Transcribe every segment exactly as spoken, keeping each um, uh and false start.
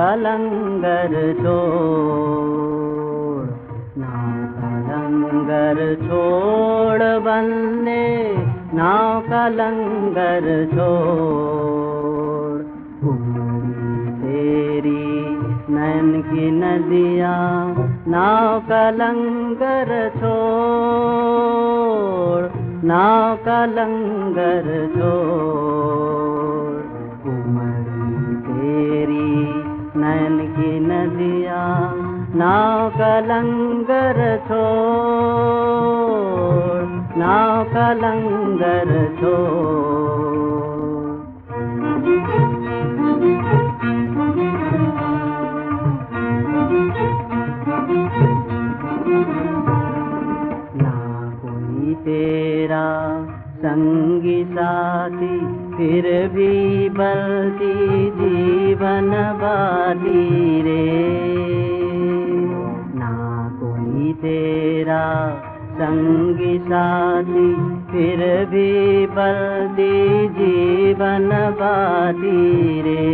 लंगर छोड़, नाव का लंगर छोड़ बंदे, नाव का लंगर छोड़। उमड़ी तेरी नैन की नदियाँ, नाव का लंगर छोड़, नाव का लंगर छोड़। उमड़ी तेरी नैन की नदियाँ, नाव का लंगर छोड़, नाव का लंगर छोड़। ना कोई तेरा संगी साथी, फिर भी बलती जीवन बाती रे। ना कोई तेरा संगी साथी, फिर भी बलती जीवन बाती रे।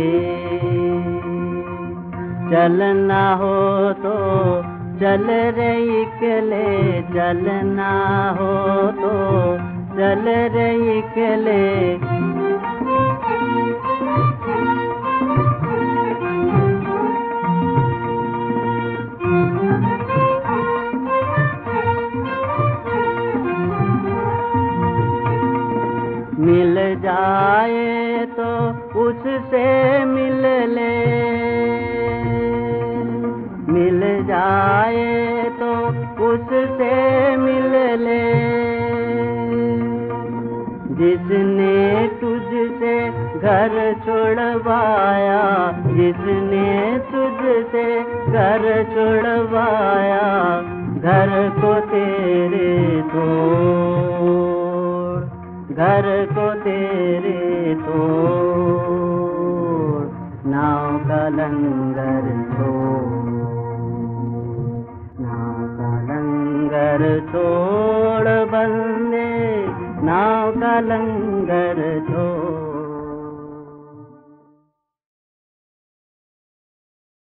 चलना हो तो चल रे इकले, चलना हो तो चल रे इकले। मिल जाए तो उससे मिल ले, मिल जाए तो उससे मिल ले। जिसने तुझसे घर छोड़वाया, जिसने तुझसे घर छोड़वाया, घर को तेरे तोड़, घर को तेरे तोड़। नाव का लंगर छोड़, नाव का लंगर छोड़ बंदे, नाव का लंगर